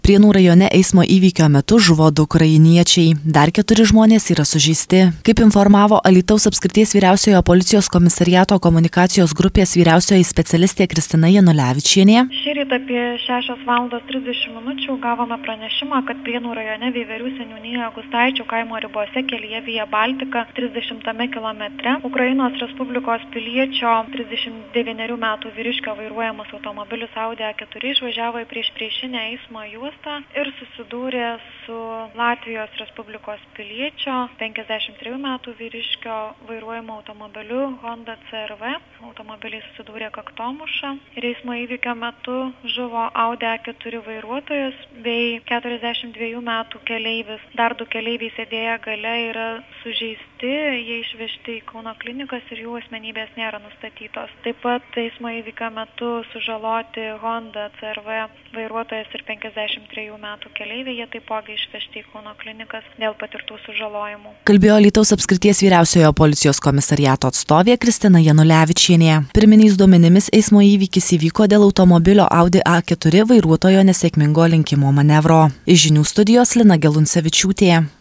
Prienų rajone eismo įvykio metu žuvo 2 ukrainiečiai, dar 4 žmonės yra sužeisti. Kaip informavo Alytaus apskrities vyriausiojo policijos komisariato komunikacijos grupės vyriausioji specialistė Kristina Janulevičienė. Šįryt apie 6:30 gavome pranešimą, kad Prienų rajone Veiverių seniūnijoje Gustaičių kaimo ribose kelyje Via Baltica 30 kilometre Ukrainos Respublikos piliečio 39 metų vyriškio vairuojamas automobilis Audi A4 išvažiavo į priešpriešinę eismo juostą ir susidūrė su Latvijos Respublikos piliečio 53 metų vyriškio vairuojamo automobiliu Honda CR-V. Automobiliai susidūrė kaktomuša ir eismo įvykio metu žuvo Audi A4 vairuotojas bei 42 metų keleivis. Dar 2 keleiviai sėdėję gale yra sužeisti, jie išvežti į Kauno klinikas ir jų asmenybės nėra nustatytos. Taip pat eismo įvykio metu sužaloti Honda CR-V vairuotojas ir 53 metų keleiviai, jie taipogi išvežti į Kauno klinikas dėl patirtų sužalojimų. Kalbėjo Alytaus apskrities vyriausiojo policijos komisariato atstovė Kristina Janulevičienė. Pirminiais duomenimis eismo įvykis įvyko dėl automobilio Audi A4 vairuotojo nesėkmingo lenkimo manevro. Iš žinių studijos Lina Geluncevičiūtė.